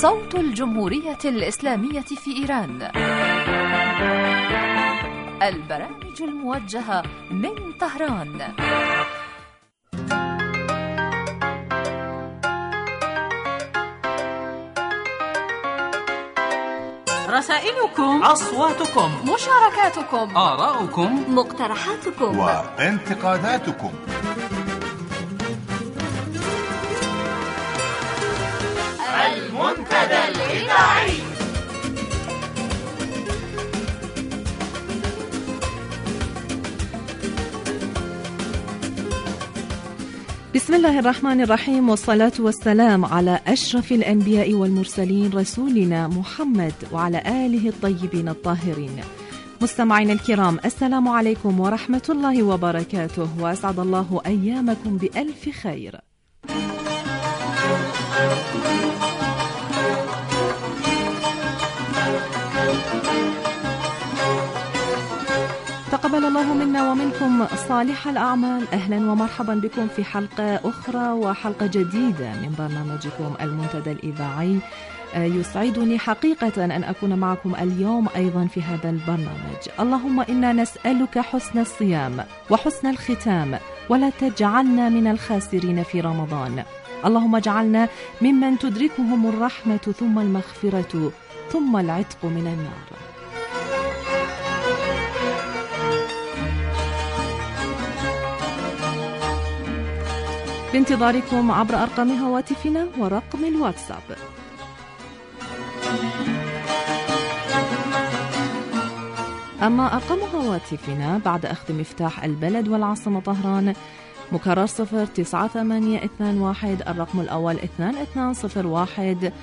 صوت الجمهورية الإسلامية في إيران. البرامج الموجهة من طهران. رسائلكم، أصواتكم، مشاركاتكم، آراؤكم، مقترحاتكم وانتقاداتكم. المنتدى الإذاعي. بسم الله الرحمن الرحيم، والصلاة والسلام على أشرف الأنبياء والمرسلين رسولنا محمد وعلى آله الطيبين الطاهرين. مستمعينا الكرام، السلام عليكم ورحمة الله وبركاته، وأسعد الله أيامكم بألف خير. تقبل الله منا ومنكم صالح الأعمال. أهلا ومرحبا بكم في حلقة أخرى وحلقة جديدة من برنامجكم المنتدى الإذاعي. يسعدني حقيقة أن أكون معكم اليوم أيضا في هذا البرنامج. اللهم إنا نسألك حسن الصيام وحسن الختام، ولا تجعلنا من الخاسرين في رمضان. اللهم اجعلنا ممن تدركهم الرحمة ثم المغفرة ثم العتق من النار. بانتظاركم عبر أرقام هواتفنا ورقم الواتساب. أما أرقام هواتفنا بعد أخذ مفتاح البلد والعاصمة طهران مكرر 09821، الرقم الأول 2201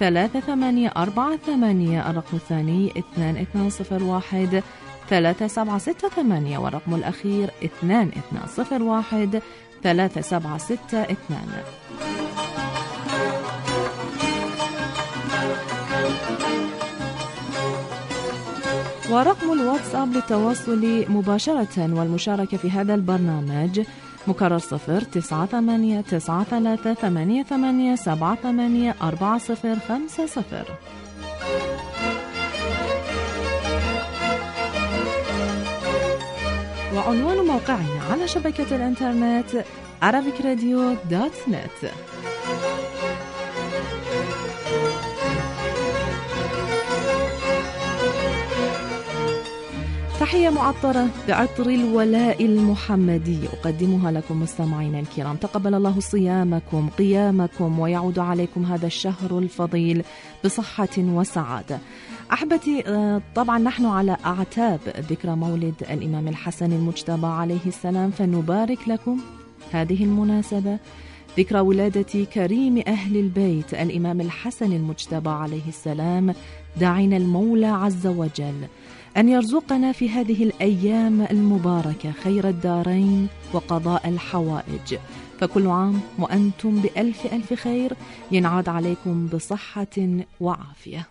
3848، الرقم الثاني 2201 3768، والرقم الأخير 2201 3762. ورقم الواتساب للتواصل مباشرة والمشاركة في هذا البرنامج مكرر 0933888784050. وعنوان موقعنا على شبكة الإنترنت arabicradio.net. تحية معطرة بعطر الولاء المحمدي أقدمها لكم مستمعينا الكرام. تقبل الله صيامكم قيامكم، ويعود عليكم هذا الشهر الفضيل بصحة وسعادة. أحبتي، طبعا نحن على أعتاب ذكرى مولد الإمام الحسن المجتبى عليه السلام، فنبارك لكم هذه المناسبة، ذكرى ولادة كريم أهل البيت الإمام الحسن المجتبى عليه السلام، داعين المولى عز وجل أن يرزقنا في هذه الأيام المباركة خير الدارين وقضاء الحوائج. فكل عام وأنتم بألف ألف خير، ينعاد عليكم بصحة وعافية.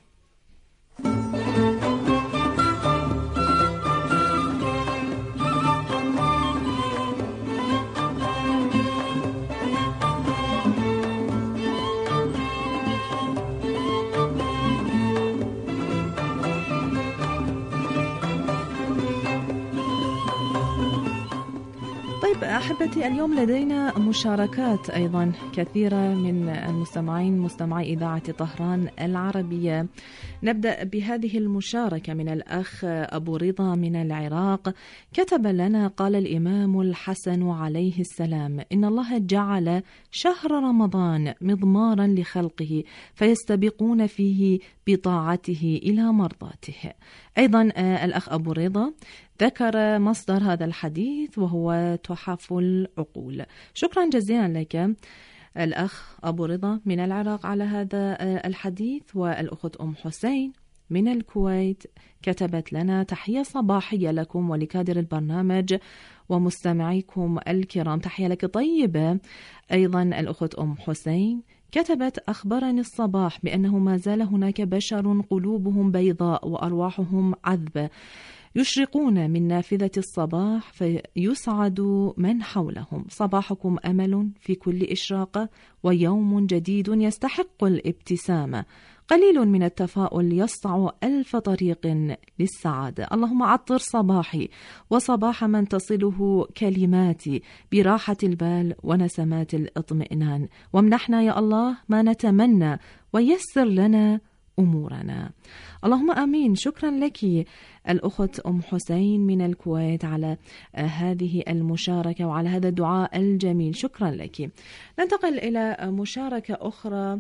طيب أحبتي، اليوم لدينا مشاركات أيضا كثيرة من المستمعين، مستمعي إذاعة طهران العربية. نبدأ بهذه المشاركة من الأخ أبو رضا من العراق. كتب لنا: قال الإمام الحسن عليه السلام: إن الله جعل شهر رمضان مضمارا لخلقه فيستبقون فيه بطاعته إلى مرضاته. أيضا الأخ أبو رضا ذكر مصدر هذا الحديث وهو تحف العقول. شكرا جزيلا لك الأخ أبو رضا من العراق على هذا الحديث. والأخت أم حسين من الكويت كتبت لنا: تحية صباحية لكم ولكادر البرنامج ومستمعيكم الكرام. تحية لك طيبة. أيضا الأخت أم حسين كتبت: أخبرني الصباح بأنه ما زال هناك بشر قلوبهم بيضاء وأرواحهم عذبة يشرقون من نافذة الصباح فيسعد من حولهم. صباحكم أمل في كل إشراقة ويوم جديد يستحق الابتسامة. قليل من التفاؤل يسطع 1000 طريق للسعادة. اللهم عطر صباحي وصباح من تصله كلماتي براحة البال ونسمات الاطمئنان، وامنحنا يا الله ما نتمنى ويسر لنا أمورنا. اللهم آمين. شكرا لك الأخت أم حسين من الكويت على هذه المشاركة وعلى هذا الدعاء الجميل، شكرا لك. ننتقل إلى مشاركة أخرى.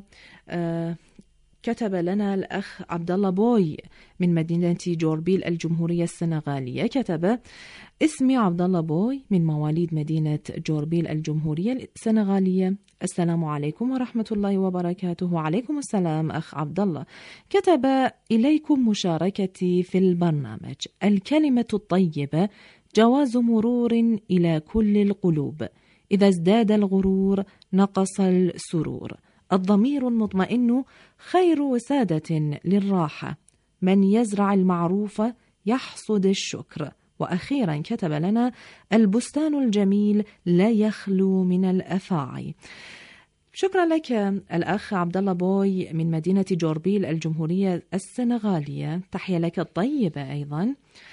كتب لنا الأخ عبد الله بوي من مدينة جوربيل الجمهورية السنغالية. كتب: اسمي عبد الله بوي من مواليد مدينة جوربيل الجمهورية السنغالية. السلام عليكم ورحمة الله وبركاته. وعليكم السلام أخ عبد الله. كتب: إليكم مشاركتي في البرنامج. الكلمة الطيبة جواز مرور إلى كل القلوب، إذا ازداد الغرور نقص السرور. الضمير المطمئن خير وسادة للراحة، من يزرع المعروف يحصد الشكر. وأخيرا كتب لنا: البستان الجميل لا يخلو من الأفاعي. شكرا لك الأخ عبد الله بوي من مدينة جوربيل الجمهورية السنغالية، تحية لك الطيبة أيضا.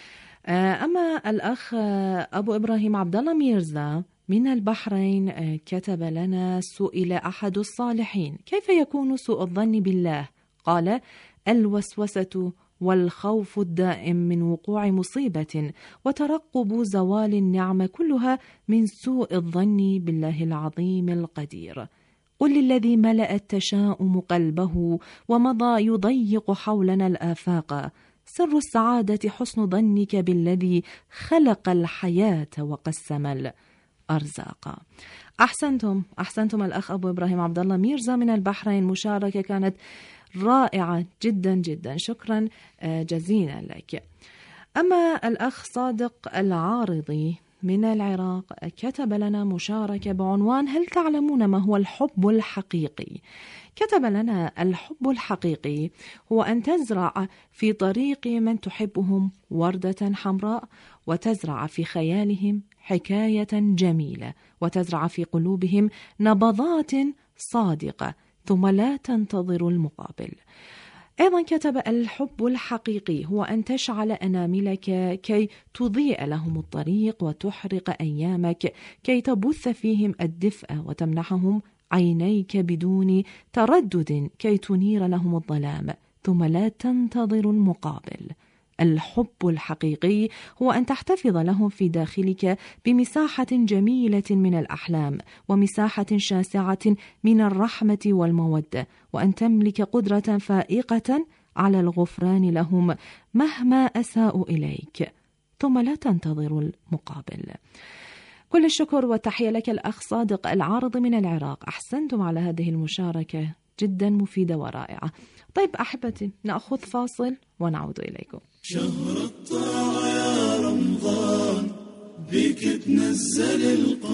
أما الأخ أبو إبراهيم عبد الله ميرزا من البحرين كتب لنا: سئل أحد الصالحين كيف يكون سوء الظن بالله؟ قال: الوسوسة والخوف الدائم من وقوع مصيبة وترقب زوال النعمة، كلها من سوء الظن بالله العظيم القدير. قل للذي ملأ التشاؤم قلبه ومضى يضيق حولنا الآفاق، سر السعادة حسن ظنك بالذي خلق الحياة وقسم الأرزاق. أحسنتم الأخ أبو إبراهيم عبد الله ميرزا من البحرين. مشاركة كانت رائعة جدا جدا، شكرا جزيلا لك. أما الأخ صادق العارضي من العراق كتب لنا مشاركة بعنوان: هل تعلمون ما هو الحب الحقيقي؟ كتب لنا: الحب الحقيقي هو أن تزرع في طريق من تحبهم وردة حمراء، وتزرع في خيالهم حكاية جميلة، وتزرع في قلوبهم نبضات صادقة، ثم لا تنتظر المقابل. أيضا كتب: الحب الحقيقي هو أن تشعل أناملك كي تضيء لهم الطريق وتحرق أيامك، كي تبث فيهم الدفء وتمنحهم عينيك بدون تردد كي تنير لهم الظلام، ثم لا تنتظر المقابل. الحب الحقيقي هو أن تحتفظ لهم في داخلك بمساحة جميلة من الأحلام، ومساحة شاسعة من الرحمة والمودة، وأن تملك قدرة فائقة على الغفران لهم مهما أساءوا إليك، ثم لا تنتظر المقابل. كل الشكر والتحية لك الأخ صادق العارض من العراق. أحسنتم على هذه المشاركة، جدا مفيدة ورائعة. طيب أحبتي، نأخذ فاصل ونعود إليكم. شهر الطاعة يا رمضان، بيك تنزل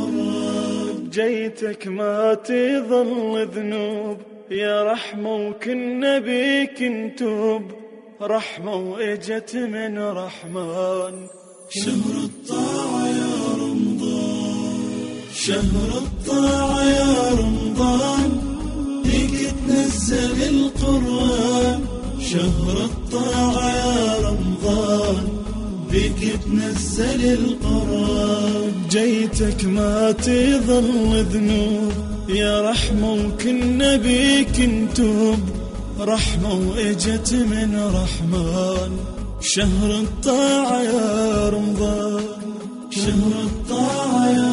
القرآن، جيتك ما تظل ذنوب يا رحمة، وكنا بيك نتوب رحمة وإجت من رحمن. شهر الطاعة يا رمضان، شهر الطاعة يا رمضان، بيك تنزل القرآن. شهر الطاعة يا رمضان، بيك تنزل القرآن، جيتك ما تظل ذنوب يا رحمة، وكنا بيك نتوب رحمة وإجت من رحمن. شهر الطاعة يا رمضان، شهر الطاعة يا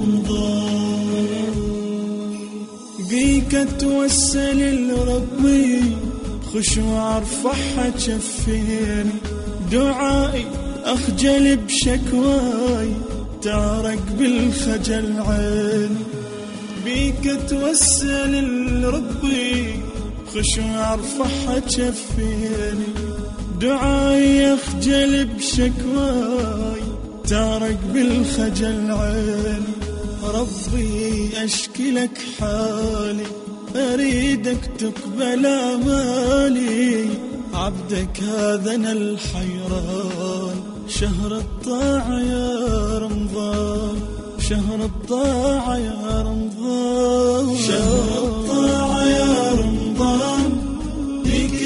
رمضان، بيك توسل لربي خشوع ارفعها تشفيني، دعائي اخجل بشكواي تعرق بالخجل عيني. بيك توسل لربي خشوع ارفعها تشفيني، دعائي اخجل بشكواي تعرق بالخجل عيني. ربي اشكي لك حالي، أريدك تقبل آمالي، عبدك هذا أنا الحيران. شهر الطاعة يا رمضان، شهر الطاعة يا رمضان، شهر الطاعة يا رمضان، بيك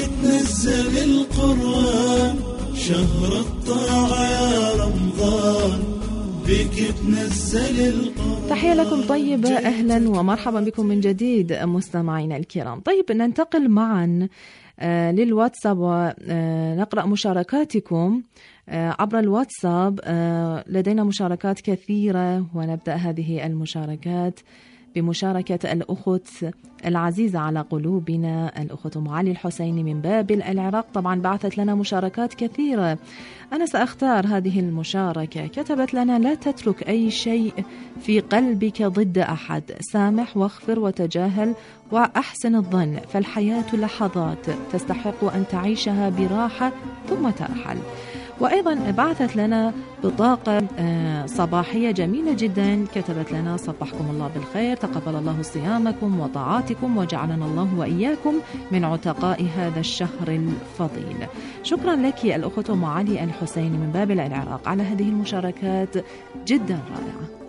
شهر الطاعة يا رمضان بك تنزل القرآن. تحية لكم طيبة، أهلا ومرحبا بكم من جديد مستمعينا الكرام. طيب ننتقل معا للواتساب ونقرأ مشاركاتكم عبر الواتساب. لدينا مشاركات كثيرة ونبدأ هذه المشاركات بمشاركة الأخت العزيزة على قلوبنا الأخت أم علي الحسيني من بابل العراق. طبعا بعثت لنا مشاركات كثيرة، أنا سأختار هذه المشاركة. كتبت لنا: لا تترك أي شيء في قلبك ضد أحد، سامح واغفر وتجاهل وأحسن الظن، فالحياة لحظات تستحق أن تعيشها براحة ثم ترحل. وأيضا بعثت لنا بطاقة صباحية جميلة جدا، كتبت لنا: صبحكم الله بالخير، تقبل الله صيامكم وطاعاتكم وجعلنا الله وإياكم من عتقاء هذا الشهر الفضيل. شكرا لك الأخت أم علي الحسيني من بابل العراق على هذه المشاركات جدا رائعة.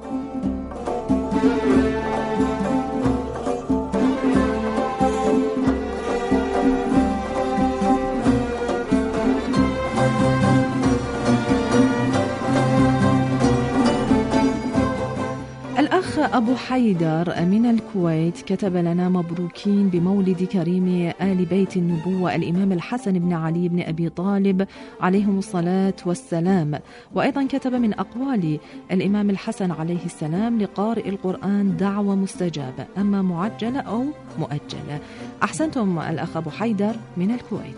الأخ أبو حيدر من الكويت كتب لنا: مبروكين بمولد كريم آل بيت النبوة الإمام الحسن بن علي بن أبي طالب عليهم الصلاة والسلام. وأيضا كتب: من أقوال الإمام الحسن عليه السلام لقارئ القرآن دعوة مستجابة، أما معجلة أو مؤجلة. أحسنتم الأخ أبو حيدر من الكويت.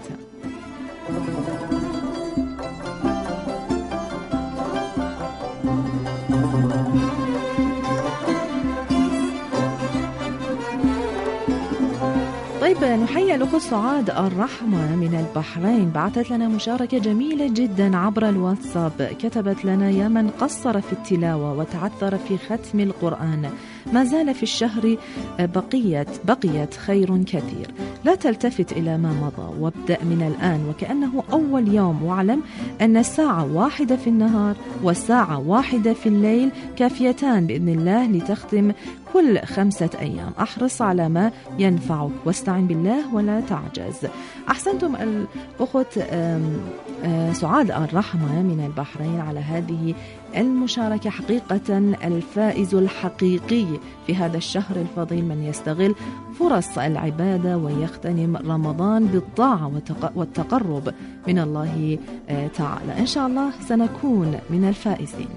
طيب نحيي الأخت سعاد الرحمة من البحرين، بعثت لنا مشاركة جميلة جدا عبر الواتساب. كتبت لنا: يا من قصر في التلاوة وتعثر في ختم القرآن، ما زال في الشهر بقيت خير كثير، لا تلتفت إلى ما مضى وابدأ من الآن وكأنه أول يوم، واعلم أن الساعة 1 في النهار والساعة 1 في الليل كافيتان بإذن الله لتختم كل 5 أيام. أحرص على ما ينفعك واستعن بالله ولا تعجز. أحسنتم الأخت سعاد الرحمة من البحرين على هذه المشاركة. حقيقة الفائز الحقيقي في هذا الشهر الفضيل من يستغل فرص العبادة ويغتنم رمضان بالطاعة والتقرب من الله تعالى. إن شاء الله سنكون من الفائزين.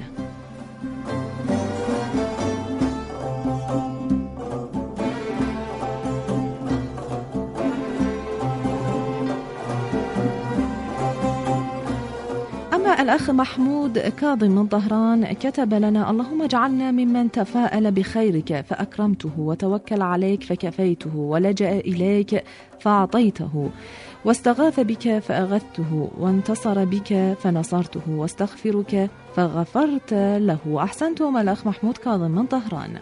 الأخ محمود كاظم من طهران كتب لنا: اللهم اجعلنا ممن تفاءل بخيرك فأكرمته، وتوكل عليك فكفيته، ولجأ إليك فأعطيته، واستغاث بك فأغثته، وانتصر بك فنصرته، واستغفرك فغفرت له. أحسنتم الأخ محمود كاظم من طهران.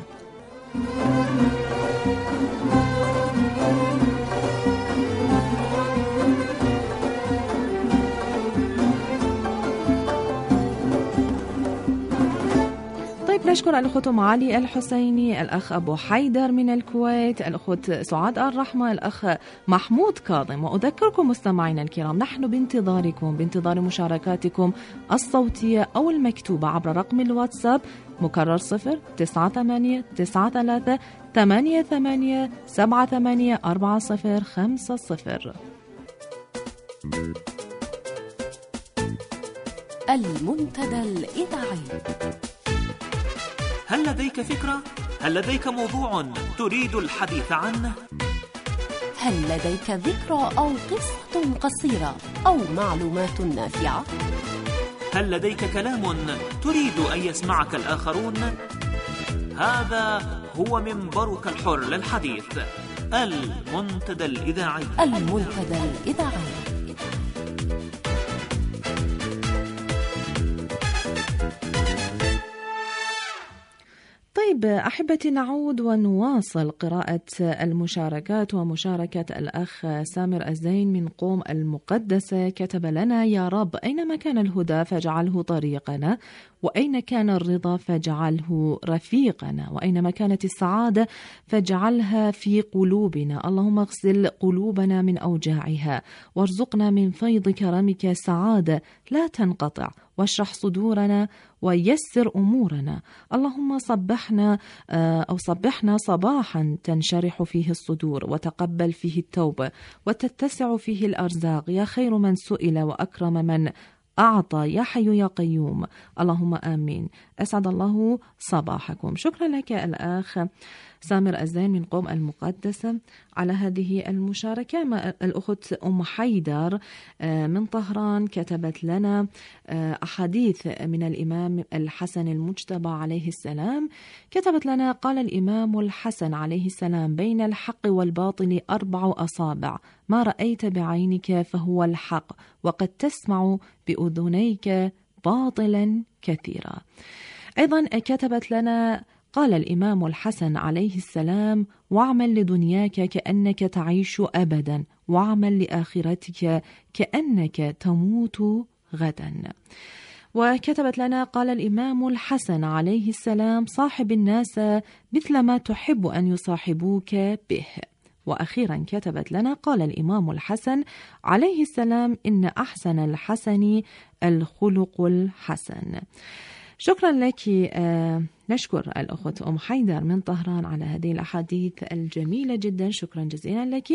نشكر الأخت أم علي الحسيني، الأخ أبو حيدر من الكويت، الأخت سعاد الرحمة، الأخ محمود كاظم. وأذكركم مستمعينا الكرام نحن بانتظاركم، بانتظار مشاركاتكم الصوتية أو المكتوبة عبر رقم الواتساب مكرر 0938878784050. المنتدى الإذاعي. هل لديك فكرة؟ هل لديك موضوع تريد الحديث عنه؟ هل لديك ذكرى أو قصة قصيرة أو معلومات نافعة؟ هل لديك كلام تريد أن يسمعك الآخرون؟ هذا هو منبرك الحر للحديث، المنتدى الإذاعي. المنتدى الإذاعي. طيب طيب أحبتي، نعود ونواصل قراءة المشاركات ومشاركة الأخ سامر الزين من قوم المقدسة. كتب لنا: يا رب، أينما كان الهدى فاجعله طريقنا، وأين كان الرضا فاجعله رفيقنا، وأينما كانت السعادة فاجعلها في قلوبنا. اللهم اغسل قلوبنا من أوجاعها، وارزقنا من فيض كرمك سعادة لا تنقطع، واشرح صدورنا ويسر أمورنا. اللهم صبحنا صباحا تنشرح فيه الصدور، وتقبل فيه التوبة، وتتسع فيه الأرزاق. يا خير من سئل وأكرم من أعطى، يا حي يا قيوم. اللهم آمين. أسعد الله صباحكم. شكرا لك الأخ سامر الزين من قوم المقدسة على هذه المشاركة. الأخت أم حيدر من طهران كتبت لنا أحاديث من الإمام الحسن المجتبى عليه السلام. كتبت لنا: قال الإمام الحسن عليه السلام: بين الحق والباطل 4 أصابع، ما رأيت بعينك فهو الحق، وقد تسمع بأذنيك باطلا كثيرا. أيضا كتبت لنا: قال الإمام الحسن عليه السلام: واعمل لدنياك كأنك تعيش أبدا، واعمل لآخرتك كأنك تموت غدا. وكتبت لنا: قال الإمام الحسن عليه السلام: صاحب الناس مثل ما تحب أن يصاحبوك به. وأخيرا كتبت لنا: قال الإمام الحسن عليه السلام: إن أحسن الحسن الخلق الحسن. شكرا لك. نشكر الأخت أم حيدر من طهران على هذه الأحاديث الجميلة جدا. شكرا جزيلا لك.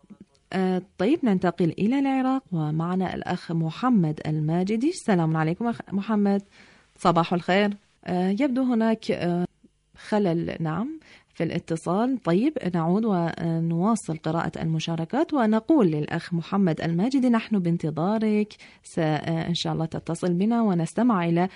طيب ننتقل إلى العراق، ومعنا الأخ محمد الماجدي. السلام عليكم أخ محمد، صباح الخير. يبدو هناك خلل نعم في الاتصال. طيب نعود ونواصل قراءة المشاركات، ونقول للأخ محمد الماجدي: نحن بانتظارك، إن شاء الله تتصل بنا ونستمع إلى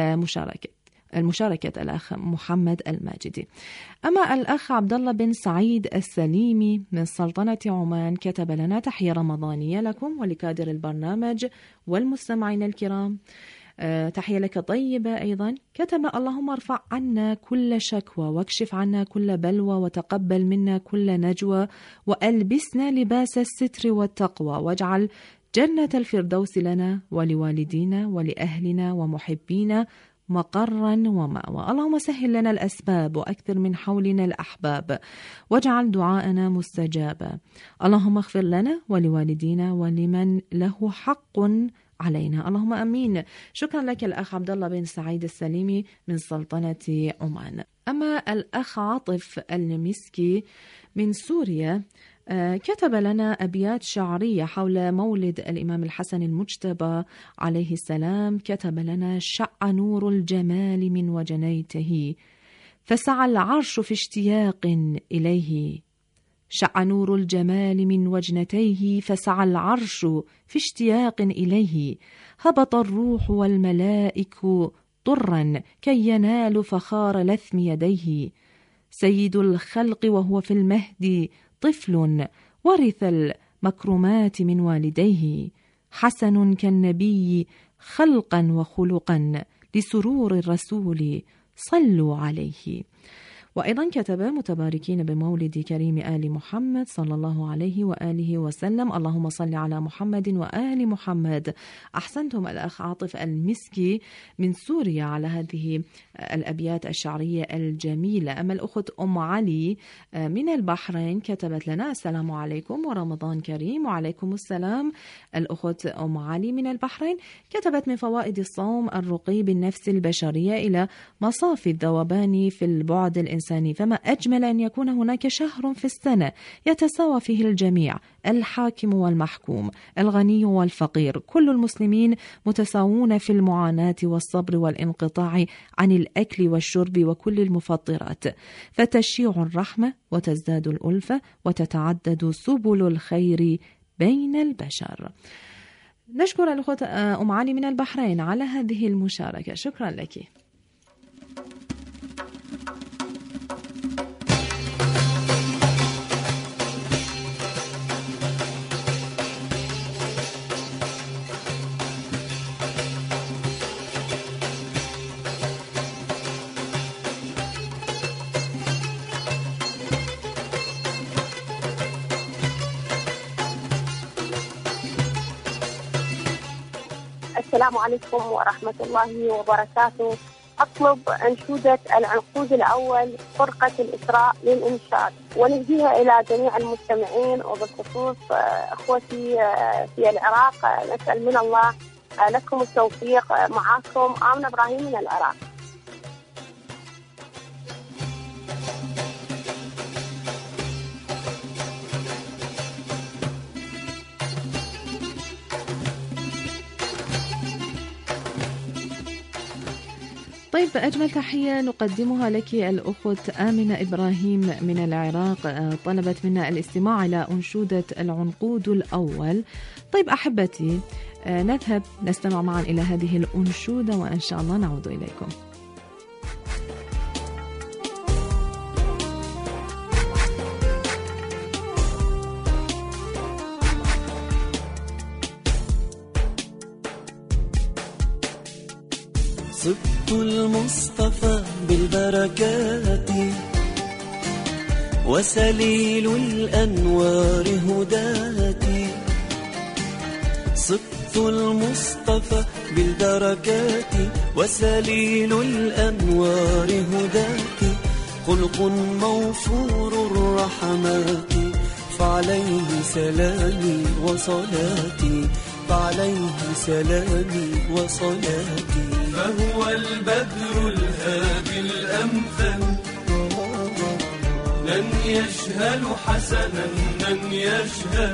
المشاركة الأخ محمد الماجدي. أما الأخ عبد الله بن سعيد السليمي من سلطنة عمان كتب لنا: تحية رمضانية لكم ولكادر البرنامج والمستمعين الكرام. تحية لك طيبة. أيضا كتب: اللهم ارفع عنا كل شكوى، واكشف عنا كل بلوى، وتقبل منا كل نجوى، وألبسنا لباس الستر والتقوى، واجعل جنة الفردوس لنا ولوالدينا ولأهلنا ومحبينا مقرا ومأوى. اللهم سهل لنا الأسباب، وأكثر من حولنا الأحباب، واجعل دعاءنا مستجابا. اللهم اغفر لنا ولوالدينا ولمن له حق علينا. اللهم امين. شكرا لك الاخ عبد الله بن سعيد السليمي من سلطنة عمان. اما الاخ عاطف المسكي من سوريا كتب لنا أبيات شعرية حول مولد الإمام الحسن المجتبى عليه السلام. كتب لنا: شع نور الجمال من وجنيته، فسعى العرش في اشتياق إليه. شع نور الجمال من وجنتيه، فسعى العرش في اشتياق إليه. هبط الروح والملائك طرا كي ينال فخار لثم يديه. سيد الخلق وهو في المهد طفل، ورث المكرمات من والديه. حسن كالنبي خلقا وخلقا، لسرور الرسول صلوا عليه. وأيضا كتب: متباركين بمولد كريم آل محمد صلى الله عليه وآله وسلم. اللهم صل على محمد وآل محمد. أحسنتم الأخ عاطف المسكي من سوريا على هذه الأبيات الشعرية الجميلة. أما الأخت أم علي من البحرين كتبت لنا: السلام عليكم ورمضان كريم. وعليكم السلام. الأخت أم علي من البحرين كتبت: من فوائد الصوم الرقي بالنفس البشرية إلى مصافي الذوبان في البعد الإنساني، فما أجمل أن يكون هناك شهر في السنة يتساوى فيه الجميع، الحاكم والمحكوم، الغني والفقير، كل المسلمين متساوون في المعاناة والصبر والانقطاع عن الأكل والشرب وكل المفطرات، فتشيع الرحمة وتزداد الألفة وتتعدد سبل الخير بين البشر. نشكر الأخوة أم علي من البحرين على هذه المشاركة. شكرا لك. السلام عليكم ورحمة الله وبركاته. أطلب أنشودة العنقود الأول فرقة الإسراء للإنشاد، ونهديها إلى جميع المستمعين وبالخصوص أخوتي في العراق. نسأل من الله لكم التوفيق. معكم آمنة إبراهيم من العراق. طيب، أجمل تحية نقدمها لك الأخت آمنة إبراهيم من العراق، طلبت منا الاستماع إلى أنشودة العنقود الأول. طيب أحبتي، نذهب نستمع معا إلى هذه الأنشودة وإن شاء الله نعود إليكم. صبت المصطفى بالبركات وسليل الأنوار هداتي. صبت المصطفى بالبركات وسليل الأنوار هداتي. خلق موفور الرحمات فعليه سلامي وصلاتي، فعليه سلامي وصلاتي. فهو البدر الهادي الأمثل، لن يجهل حسنا من يجهل.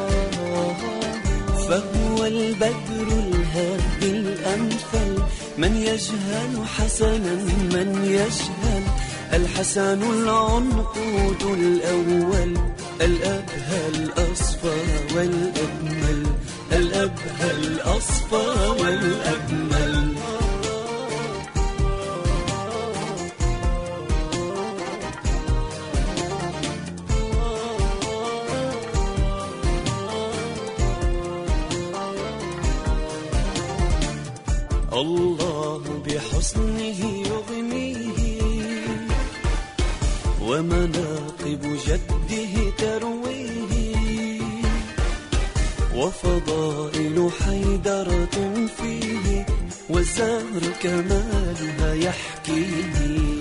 فهو البدر الهادي الأمثل، من يجهل حسنا من يجهل. الحسن العنقود الأول، الأبهى الأصفى والأجمل، الأبهى الأصفى والأجمل. الله بحسنه يغنيه ومناقب جده ترويه. وفضائل حيدرة فيه والزهر كمالها يحكيه.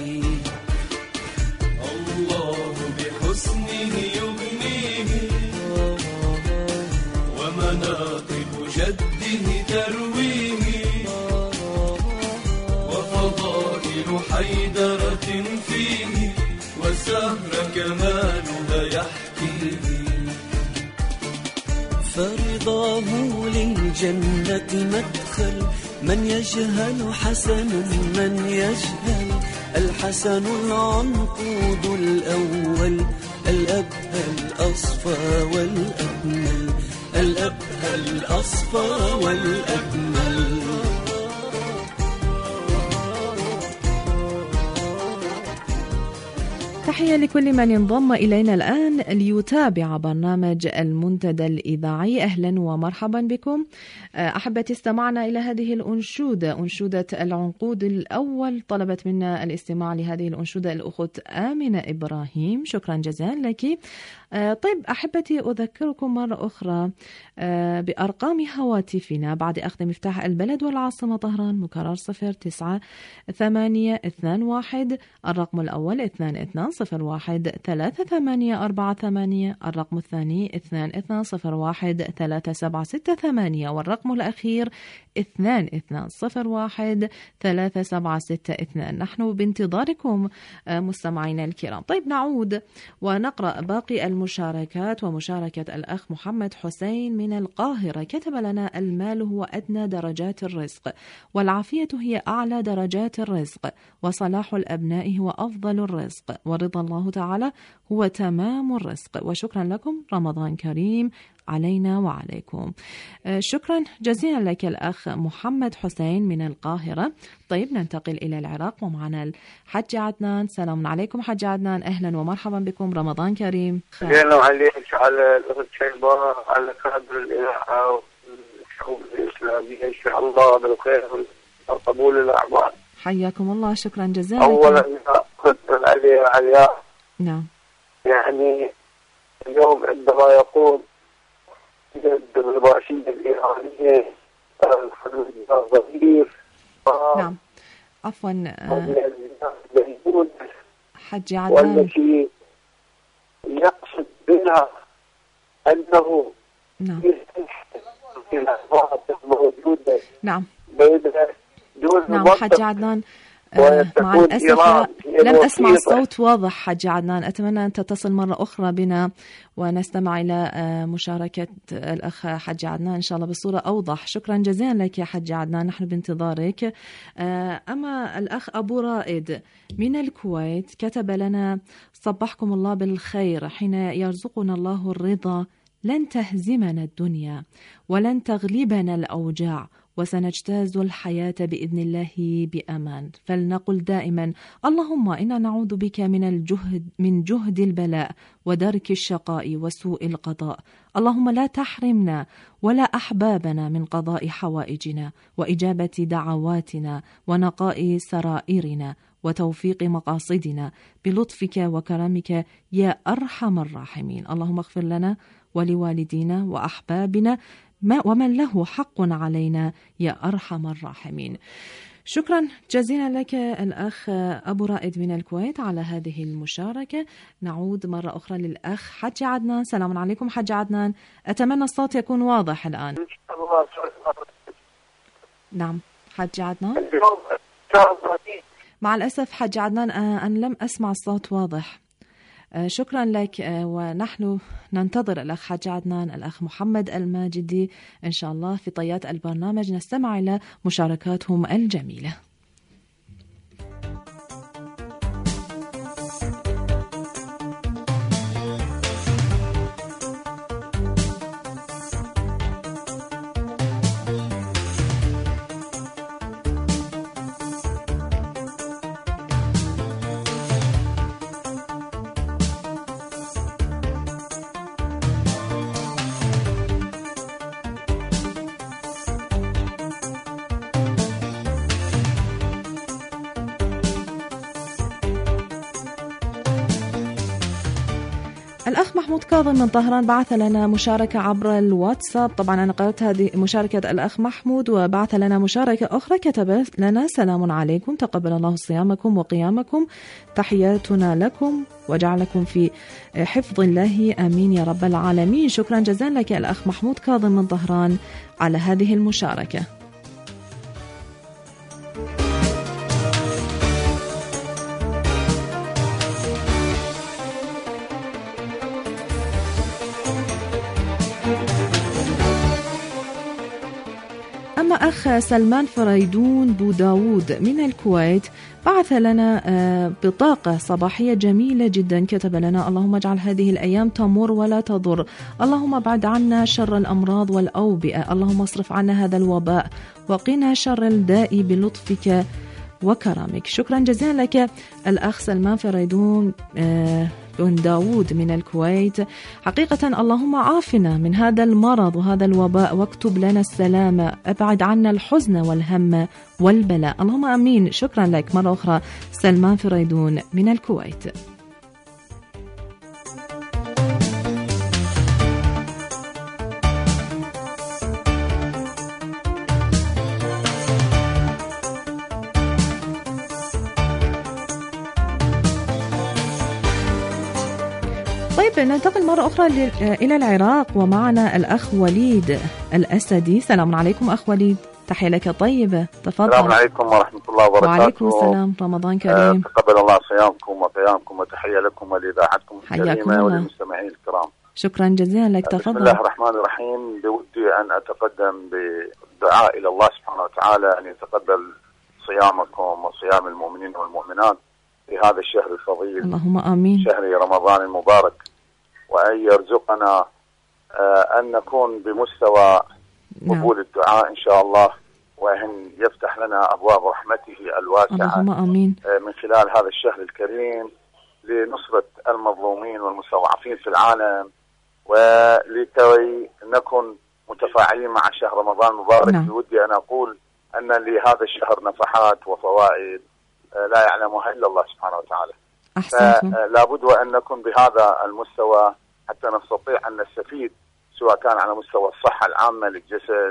الله بحسنه يغنيه ومناقب جده ترويه. وفضائل حيدرة فيه والزهر كمالها يحكيه. فرضاه للجنة مدخل، من يجهل حسنا من يجهل. الحسن العنقود الأول، الأبهى الأصفى والأجمل، الأبهى الأصفى والأجمل. تحية لكل من انضم إلينا الآن ليتابع برنامج المنتدى الإذاعي. أهلا ومرحبا بكم أحبتي. استمعنا إلى هذه الأنشودة، أنشودة العنقود الأول. طلبت منا الاستماع لهذه الأنشودة الأخت آمنة إبراهيم، شكرا جزيلا لك. طيب أحبتي، أذكركم مرة أخرى بأرقام هواتفنا بعد أخذ مفتاح البلد والعاصمة طهران، مكرر 09821. الرقم الأول 22013848، الرقم الثاني 22013768، والرقم الأخير 22013762. نحن بانتظاركم مستمعينا الكرام. طيب نعود ونقرأ باقي المشاركات. ومشاركة الأخ محمد حسين من القاهرة كتب لنا: المال هو أدنى درجات الرزق، والعافية هي أعلى درجات الرزق، وصلاح الأبناء هو أفضل الرزق، ورضا الله تعالى هو تمام الرزق. وشكرا لكم، رمضان كريم علينا وعليكم. شكرا جزيلا لك الأخ محمد حسين من القاهرة. طيب ننتقل إلى العراق ومعنا الحج عدنان. سلام عليكم حج عدنان، أهلا ومرحبا بكم، رمضان كريم. أهلا عليك، على الأخت شيبة، على كادر الإذاعة والشعوب الإسلامية، إن شاء الله بالخير وقبول الأعمال. حياكم الله، شكرا جزيلا. أولا عليا نعم، يعني اليوم عندما يقول الرباشية الإيرانية ضعيف. نعم عفوا حج عدنان، والتي يقصد بها أنه نعم موجودة نعم دون نعم حج عدنان، مع الأسف لم أسمع الصوت واضح. حج عدنان، أتمنى أن تتصل مرة أخرى بنا ونستمع إلى مشاركة الأخ حج عدنان إن شاء الله بصورة أوضح. شكرا جزيلا لك يا حج عدنان، نحن بانتظارك. أما الأخ أبو رائد من الكويت كتب لنا: صبحكم الله بالخير، حين يرزقنا الله الرضا لن تهزمنا الدنيا ولن تغلبنا الأوجاع، وسنجتاز الحياة بإذن الله بأمان. فلنقل دائما: اللهم إنا نعوذ بك من جهد البلاء ودرك الشقاء وسوء القضاء. اللهم لا تحرمنا ولا أحبابنا من قضاء حوائجنا وإجابة دعواتنا ونقاء سرائرنا وتوفيق مقاصدنا بلطفك وكرمك يا أرحم الراحمين. اللهم اغفر لنا ولوالدينا وأحبابنا ومن له حق علينا يا أرحم الراحمين. شكرا جزيلا لك الأخ أبو رائد من الكويت على هذه المشاركة. نعود مرة أخرى للأخ حج عدنان. سلام عليكم حج عدنان، أتمنى الصوت يكون واضح الآن. نعم حج عدنان، مع الأسف حج عدنان أنا لم أسمع الصوت واضح. شكرا لك، ونحن ننتظر الأخ حج عدنان الأخ محمد الماجدي إن شاء الله في طيات البرنامج، نستمع إلى مشاركاتهم الجميلة. الأخ محمود كاظم من طهران بعث لنا مشاركة عبر الواتساب. طبعا أنا قرأت هذه مشاركة الأخ محمود، وبعث لنا مشاركة أخرى كتب لنا: سلام عليكم، تقبل الله صيامكم وقيامكم، تحياتنا لكم وجعلكم في حفظ الله آمين يا رب العالمين. شكرا جزيلا لك الأخ محمود كاظم من طهران على هذه المشاركة. أما أخ سلمان فريدون بوداود من الكويت بعث لنا بطاقة صباحية جميلة جدا، كتب لنا: اللهم اجعل هذه الأيام تمر ولا تضر، اللهم ابعد عنا شر الأمراض والأوبئة، اللهم اصرف عنا هذا الوباء وقنا شر الداء بلطفك وكرمك. شكرا جزيلا لك الأخ سلمان فريدون بن داود من الكويت. حقيقة اللهم عافنا من هذا المرض وهذا الوباء واكتب لنا السلامة، ابعد عنا الحزن والهم والبلاء، اللهم آمين. شكرا لك مرة أخرى سلمان فريدون من الكويت. ننتقل مرة أخرى إلى العراق، ومعنا الأخ وليد الأسدي. سلام عليكم أخ وليد، تحية لك طيبة، تفضل. السلام عليكم ورحمة الله وبركاته. وعليكم السلام، رمضان كريم. تقبل الله صيامكم وقيامكم، وتحية لكم ولإذاعتكم الكريمة وللمستمعين الكرام. شكرا جزيلا لك، تفضل. بسم الله الرحمن الرحيم. بودي أن أتقدم بدعاء إلى الله سبحانه وتعالى أن يتقبل صيامكم وصيام المؤمنين والمؤمنات في هذا الشهر الفضيل، اللهم آمين، شهر رمضان المبارك، وأن يرزقنا أن نكون بمستوى قبول الدعاء إن شاء الله، وأن يفتح لنا أبواب رحمته الواسعة، اللهم آمين، من خلال هذا الشهر الكريم لنصرة المظلومين والمستضعفين في العالم، ولكي نكون متفاعلين مع شهر رمضان المبارك. بودي أن أقول أن لهذا الشهر نفحات وفوائد لا يعلمها إلا الله سبحانه وتعالى. فلا بد وأن نكون بهذا المستوى حتى نستطيع أن نستفيد، سواء كان على مستوى الصحة العامة للجسد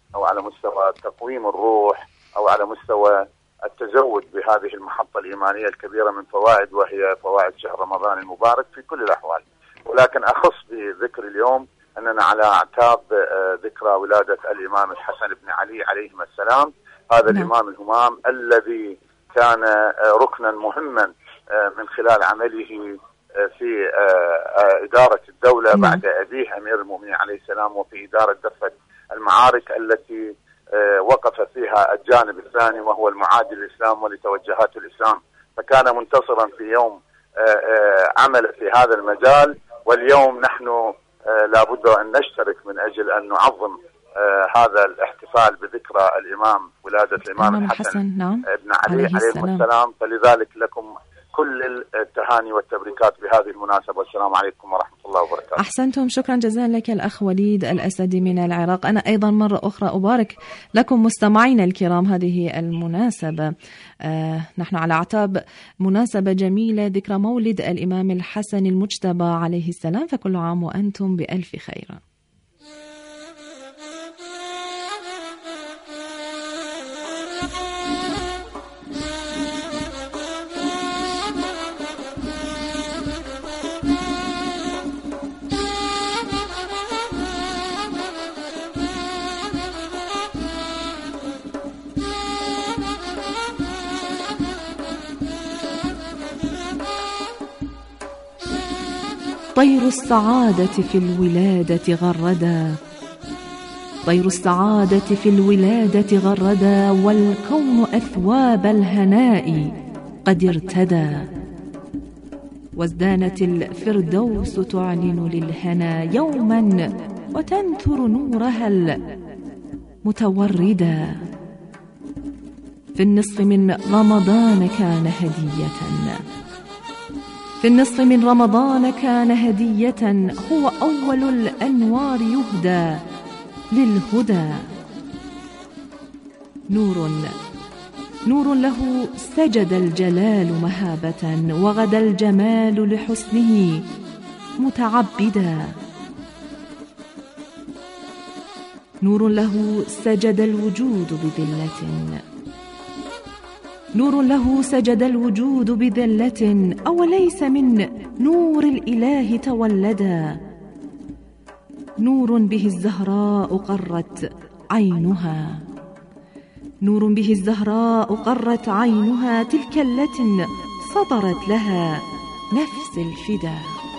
أو على مستوى تقويم الروح أو على مستوى التزود بهذه المحطة الإيمانية الكبيرة من فوائد، وهي فوائد شهر رمضان المبارك في كل الأحوال. ولكن أخص بذكر اليوم أننا على أعتاب ذكرى ولادة الإمام الحسن بن علي عليهما السلام، هذا الإمام الهمام الذي كان ركنا مهما من خلال عمله في إدارة الدولة بعد أبيه أمير المؤمنين عليه السلام، وفي إدارة دفة المعارك التي وقف فيها الجانب الثاني وهو المعادي للإسلام ولتوجهات الإسلام، فكان منتصرا في يوم عمل في هذا المجال. واليوم نحن لابد أن نشترك من أجل أن نعظم هذا الاحتفال بذكرى الإمام ولادة الإمام الحسن بن علي عليه السلام. فلذلك لكم كل التهاني والتبريكات بهذه المناسبة، والسلام عليكم ورحمة الله وبركاته. أحسنتم، شكرا جزيلا لك الأخ وليد الأسدي من العراق. أنا أيضا مرة أخرى أبارك لكم مستمعينا الكرام هذه المناسبة. نحن على أعتاب مناسبة جميلة، ذكرى مولد الإمام الحسن المجتبى عليه السلام، فكل عام وأنتم بألف خير. طير السعادة في الولادة غردا، طير السعادة في الولادة غردا، والكون أثواب الهناء قد ارتدى، وازدانت الفردوس تعلن للهنا يوما وتنثر نورها المتوردا. في النصف من رمضان كان هدية، في النصف من رمضان كان هدية، هو أول الأنوار يهدى للهدى. نور له سجد الجلال مهابة، وغدا الجمال لحسنه متعبدا. نور له سجد الوجود بذلة، نور له سجد الوجود بذلة، أوليس من نور الإله تولدا. نور به الزهراء قرت عينها، نور به الزهراء قرت عينها، تلك التي صدرت لها نفس الفدا.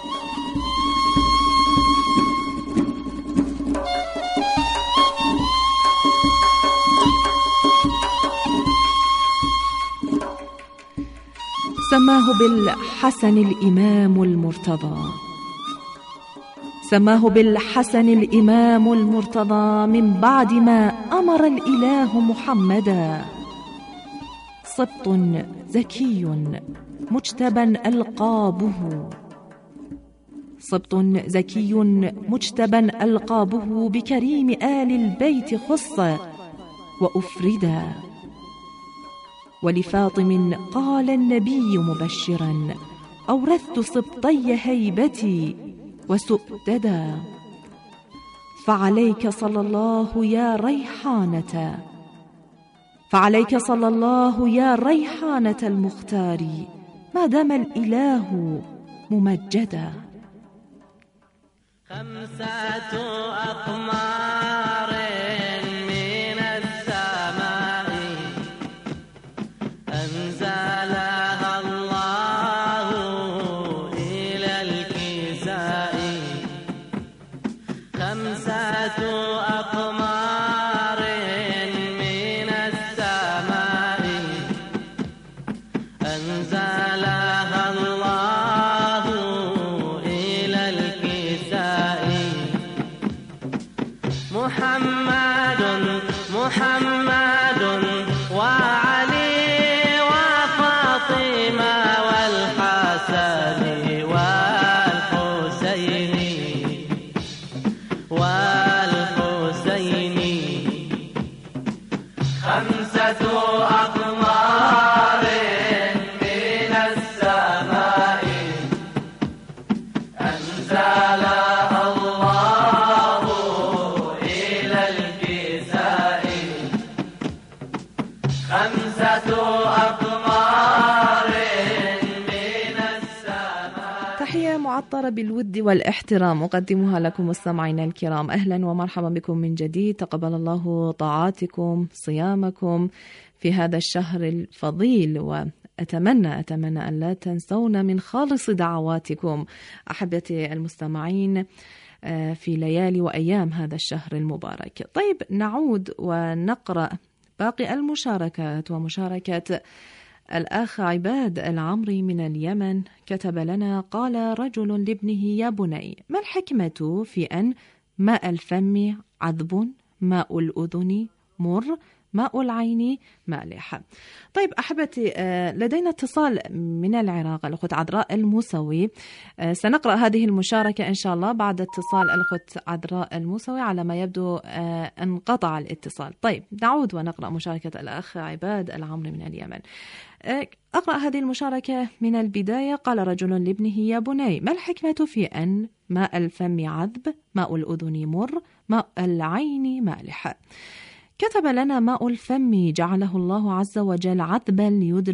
سماه بالحسن الإمام المرتضى، سماه بالحسن الإمام المرتضى، من بعد ما أمر الإله محمدا. سبط زكي مجتبى ألقابه، سبط زكي مجتبى ألقابه، بكريم آل البيت خص وأفردا. ولفاطم قال النبي مبشرا، أورثت سبطي هيبتي وسؤددا. فعليك صلى الله يا ريحانة، فعليك صلى الله يا ريحانة المختار، ما دام الإله ممجدا. خمسة أقمار من السماء أنزلها الله إلى الكساء. خمسة أقمار من السماء أنزلها الله إلى الكساء. محمد محمد وعلي وفاطمة والحسن والحسين والحسين. خمسة أقمار من السماء المعطرة بالود والاحترام أقدمها لكم مستمعينا الكرام. أهلا ومرحبا بكم من جديد. تقبل الله طاعاتكم صيامكم في هذا الشهر الفضيل، وأتمنى أن لا تنسونا من خالص دعواتكم أحبتي المستمعين في ليالي وأيام هذا الشهر المبارك. طيب، نعود ونقرأ باقي المشاركات، ومشاركة الأخ عباد العمري من اليمن كتب لنا: قال رجل لابنه: يا بني، ما الحكمة في أن ماء الفم عذب، ماء الأذن مر، ماء العين مالح. طيب أحبتي، لدينا اتصال من العراق، الأخت عذراء الموسوي. سنقرأ هذه المشاركة إن شاء الله بعد اتصال الأخت عذراء الموسوي. على ما يبدو انقطع الاتصال. طيب، نعود ونقرأ مشاركة الأخ عباد العمري من اليمن. أقرأ هذه المشاركة من البداية. قال رجل لابنه: يا بني، ما الحكمة في أن ماء الفم عذب، ماء الأذن مر، ماء العين مالح. كتب لنا: ماء الفم جعله الله عز وجل عذبا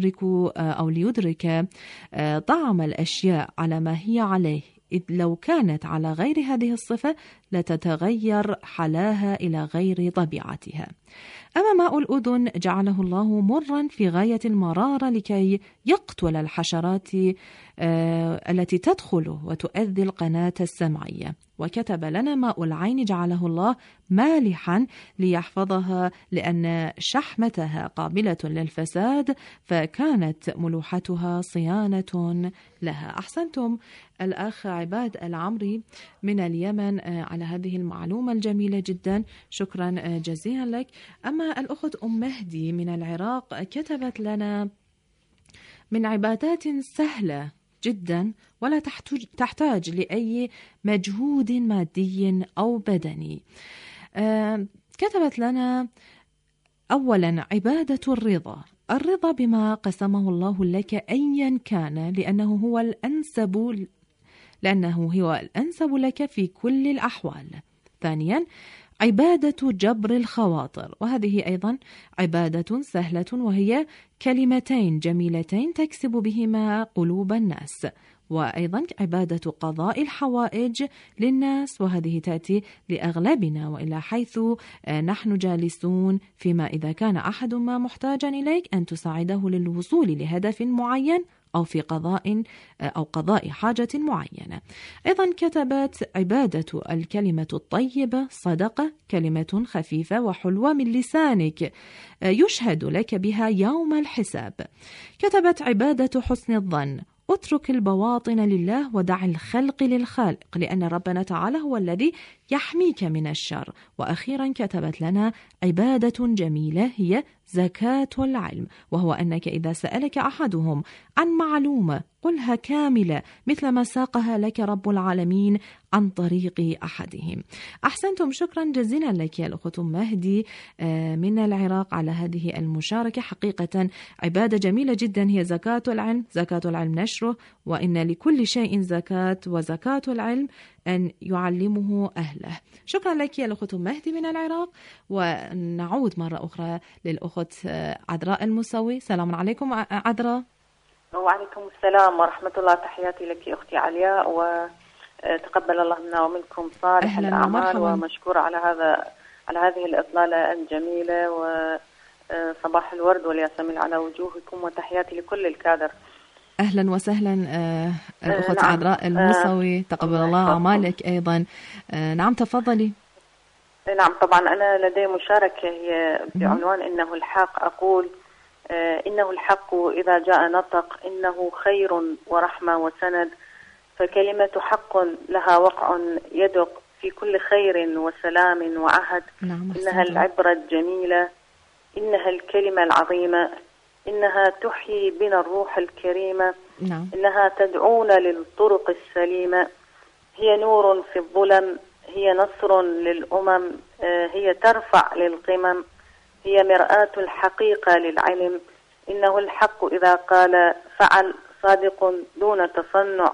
ليدرك طعم الأشياء على ما هي عليه، إذ لو كانت على غير هذه الصفة لتتغير حلاها إلى غير طبيعتها. أما ماء الأذن جعله الله مرا في غاية المرارة لكي يقتل الحشرات التي تدخل وتؤذي القناة السمعية. وكتب لنا: ماء العين جعله الله مالحا ليحفظها، لأن شحمتها قابلة للفساد، فكانت ملوحتها صيانة لها. أحسنتم الأخ عباد العمري من اليمن على هذه المعلومة الجميلة جدا، شكرا جزيلا لك. أما الأخت أم مهدي من العراق كتبت لنا: من عبادات سهلة جدا ولا تحتاج لأي مجهود مادي أو بدني. كتبت لنا: أولا، عبادة الرضا بما قسمه الله لك أيا كان، لأنه هو الأنسب لك في كل الأحوال. ثانيا، عبادة جبر الخواطر، وهذه أيضا عبادة سهلة، وهي كلمتين جميلتين تكسب بهما قلوب الناس. وأيضا عبادة قضاء الحوائج للناس، وهذه تأتي لأغلبنا وإلى حيث نحن جالسون، فيما إذا كان أحد ما محتاجا إليك أن تساعده للوصول لهدف معين أو في قضاء حاجة معينة. أيضا كتبت: عبادة الكلمة الطيبة صدقة، كلمة خفيفة وحلوة من لسانك يشهد لك بها يوم الحساب. كتبت: عبادة حسن الظن، اترك البواطن لله ودع الخلق للخالق، لأن ربنا تعالى هو الذي يحميك من الشر. وأخيرا كتبت لنا: عبادة جميلة هي زكاة العلم، وهو أنك إذا سألك أحدهم عن معلومة قلها كاملة مثل ما ساقها لك رب العالمين عن طريق أحدهم. أحسنتم، شكرا جزيلا لك يا الأخت مهدي من العراق على هذه المشاركة. حقيقة عبادة جميلة جدا هي زكاة العلم. زكاة العلم نشره، وإن لكل شيء زكاة، وزكاة العلم أن يعلمه أهله. شكرا لك يا الأخت مهدي من العراق. ونعود مرة أخرى للأخت عذراء الموسوي. سلام عليكم عذراء. وعليكم السلام ورحمة الله. تحياتي لك أختي علياء، وتقبل الله منا ومنكم صالح الأعمال، ومشكورة على هذه الإطلالة الجميلة، وصباح الورد والياسمين على وجوهكم، وتحياتي لكل الكادر. أهلا وسهلا الأخت عذراء الموسوي، تقبل الله أعمالك أيضا. نعم، تفضلي. نعم، طبعا أنا لدي مشاركة هي بعنوان إنه الحق. أقول: إنه الحق إذا جاء نطق، إنه خير ورحمة وسند، فكلمة حق لها وقع يدق في كل خير وسلام وعهد. إنها العبرة الجميلة، إنها الكلمة العظيمة، إنها تحيي بنا الروح الكريمة. إنها تدعونا للطرق السليمة، هي نور في الظلم، هي نصر للأمم، هي ترفع للقمم، هي مرآة الحقيقة للعلم. إنه الحق إذا قال فعل، صادق دون تصنع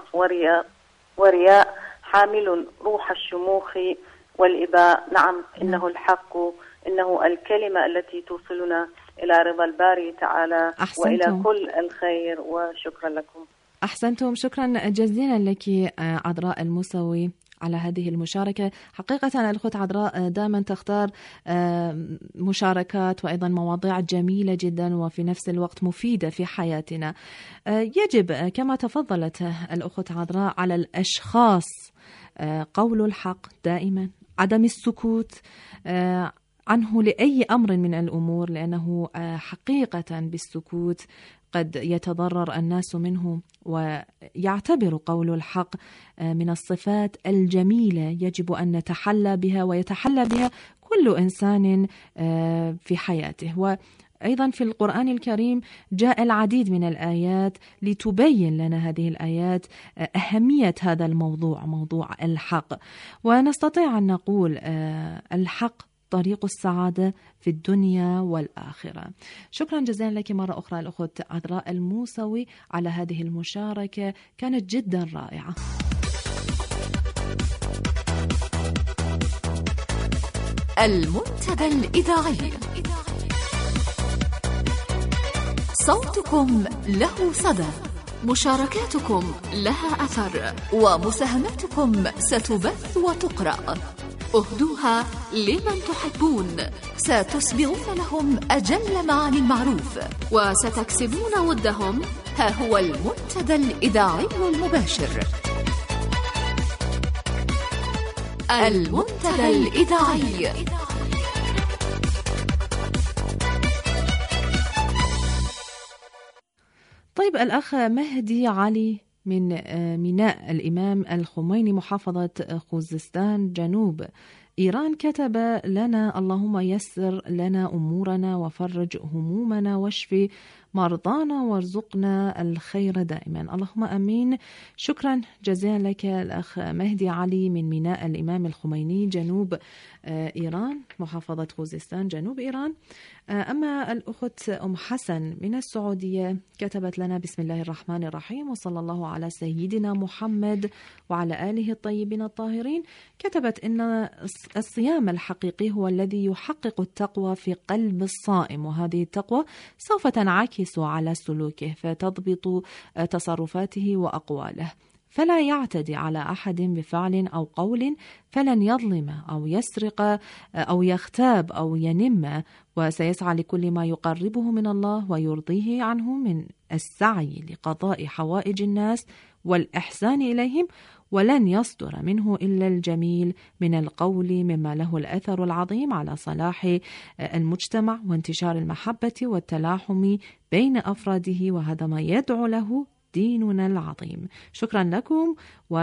ورياء، حامل روح الشموخ والإباء. نعم، إنه الحق، إنه الكلمة التي توصلنا إلى رضا الباري تعالى وإلى كل الخير. وشكرا لكم. أحسنتم، شكرا جزيلا لك عذراء الموسوي على هذه المشاركة. حقيقة الأخت عذراء دائما تختار مشاركات وأيضا مواضيع جميلة جدا وفي نفس الوقت مفيدة في حياتنا. يجب كما تفضلت الأخت عذراء على الأشخاص قول الحق دائما، عدم السكوت عنه لأي أمر من الأمور، لأنه حقيقة بالسكوت قد يتضرر الناس منه، ويعتبر قول الحق من الصفات الجميلة يجب أن نتحلى بها ويتحلى بها كل إنسان في حياته. وأيضا في القرآن الكريم جاء العديد من الآيات لتبين لنا هذه الآيات أهمية هذا الموضوع، موضوع الحق. ونستطيع أن نقول الحق طريق السعادة في الدنيا والآخرة. شكرا جزيلا لك مرة أخرى الأخت عذراء الموسوي على هذه المشاركة، كانت جدا رائعة. المنتدى الإذاعي، صوتكم له صدى، مشاركاتكم لها أثر، ومساهماتكم ستبث وتقرأ. اهدوها لمن تحبون، ستسبغون لهم أجل معاني المعروف، وستكسبون ودهم. ها هو المنتدى الإذاعي المباشر، المنتدى الإذاعي. طيب الأخ مهدي علي من ميناء الإمام الخميني محافظة خوزستان جنوب إيران كتب لنا: اللهم يسر لنا أمورنا وفرج همومنا واشفي مرضانا وارزقنا الخير دائما، اللهم أمين. شكرا جزيلا لك الأخ مهدي علي من ميناء الإمام الخميني جنوب إيران محافظة خوزستان جنوب إيران. أما الأخت أم حسن من السعودية كتبت لنا: بسم الله الرحمن الرحيم، وصلى الله على سيدنا محمد وعلى آله الطيبين الطاهرين. كتبت إن الصيام الحقيقي هو الذي يحقق التقوى في قلب الصائم، وهذه التقوى سوف تنعكس على سلوكه فتضبط تصرفاته وأقواله، فلا يعتدي على أحد بفعل أو قول، فلن يظلم أو يسرق أو يغتاب أو ينم، وسيسعى لكل ما يقربه من الله ويرضيه عنه من السعي لقضاء حوائج الناس والإحسان إليهم، ولن يصدر منه إلا الجميل من القول مما له الأثر العظيم على صلاح المجتمع وانتشار المحبة والتلاحم بين أفراده، وهذا ما يدعو له ديننا العظيم. شكرا لكم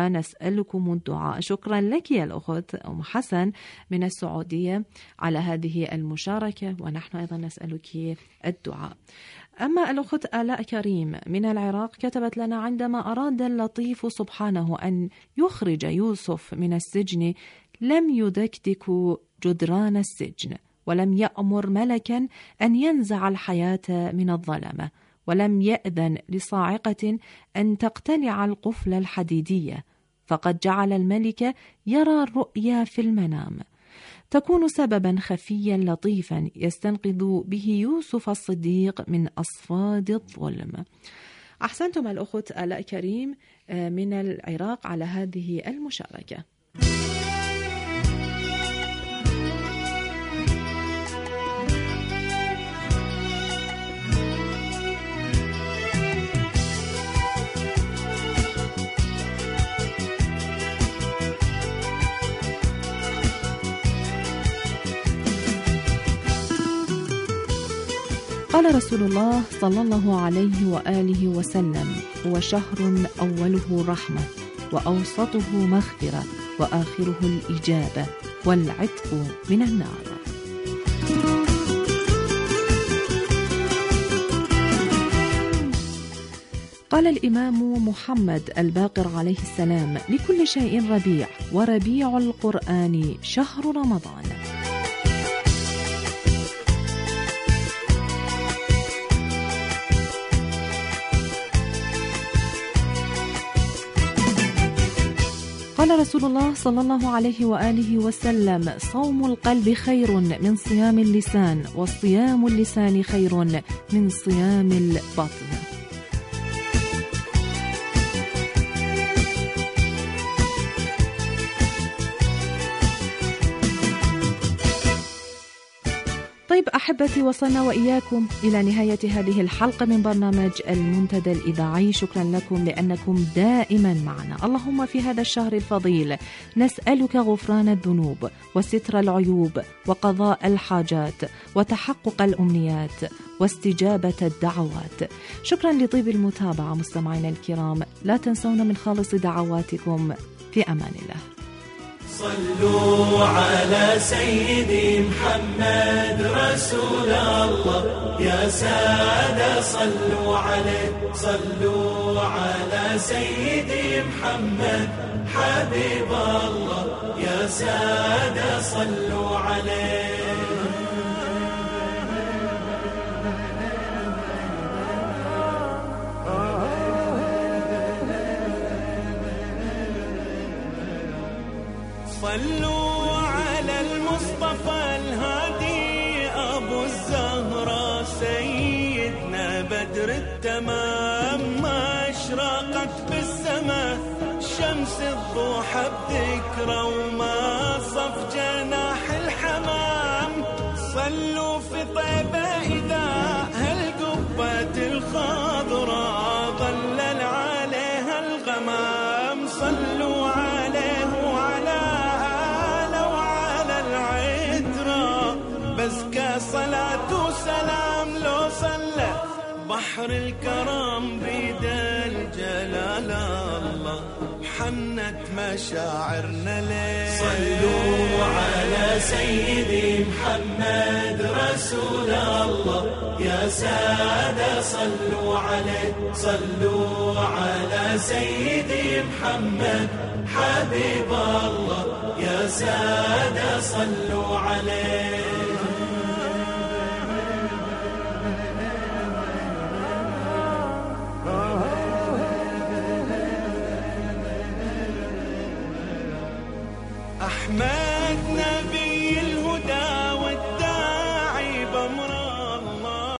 ونسألكم الدعاء. شكرا لك يا الأخت أم حسن من السعودية على هذه المشاركة، ونحن أيضا نسألك الدعاء. أما الأخت آلاء كريم من العراق كتبت لنا: عندما أراد اللطيف سبحانه أن يخرج يوسف من السجن لم يدكدك جدران السجن، ولم يأمر ملكا أن ينزع الحياة من الظلمة، ولم يأذن لصاعقة أن تقتلع القفل الحديدية، فقد جعل الملك يرى الرؤيا في المنام تكون سببا خفيا لطيفا يستنقذ به يوسف الصديق من أصفاد الظلم. أحسنتم الأخت آلاء كريم من العراق على هذه المشاركة. قال رسول الله صلى الله عليه وآله وسلم: هو شهر أوله رحمة، وأوسطه مغفرة، وآخره الإجابة، والعتق من النار. قال الإمام محمد الباقر عليه السلام: لكل شيء ربيع، وربيع القرآن شهر رمضان. قال رسول الله صلى الله عليه وآله وسلم: صوم القلب خير من صيام اللسان، وصيام اللسان خير من صيام البطن. طيب أحبتي، وصلنا وإياكم إلى نهاية هذه الحلقة من برنامج المنتدى الإذاعي. شكرا لكم لأنكم دائما معنا. اللهم في هذا الشهر الفضيل نسألك غفران الذنوب وستر العيوب وقضاء الحاجات وتحقق الأمنيات واستجابة الدعوات. شكرا لطيب المتابعة مستمعينا الكرام، لا تنسونا من خالص دعواتكم. في أمان الله. صلوا على سيدي محمد رسول الله يا سادة، صلوا عليه، صلوا على سيدي محمد حبيب الله يا سادة، صلوا عليه. صلوا على المصطفى الهادي أبو الزهراء سيدنا بدر التمام، ما أشرقت بالسماء شمس الضحى بذكره وما صف جناح الحمام. صلوا في طيبة إذا هالقبة الخضراء ظلل عليها الغمام. صلوا عليه وعلى آله وعلى العترة بزكى صلاة وسلام. لو صلى بحر الكرم بيد الجلال الله حنت مشاعرنا ليه. صلوا على سيدي محمد رسول الله يا سادة، صلوا عليه، صلوا على سيدي محمد حبيب الله يا سادة، صلوا عليه. أحمدنا